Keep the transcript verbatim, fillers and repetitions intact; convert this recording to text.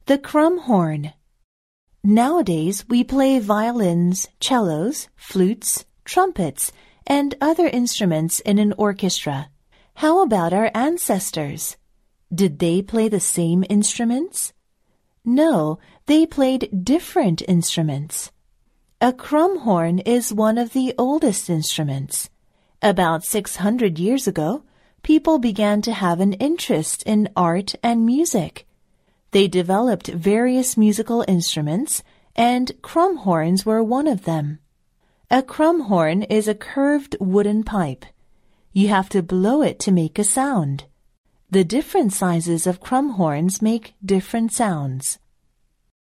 The crumhorn. Nowadays, we play violins, cellos, flutes, trumpets, and other instruments in an orchestra. How about our ancestors? Did they play the same instruments? No, they played different instruments. A crumhorn is one of the oldest instruments. About six hundred years ago, people began to have an interest in art and music. They developed various musical instruments, and crumhorns were one of them. A crumhorn is a curved wooden pipe. You have to blow it to make a sound. The different sizes of crumhorns make different sounds.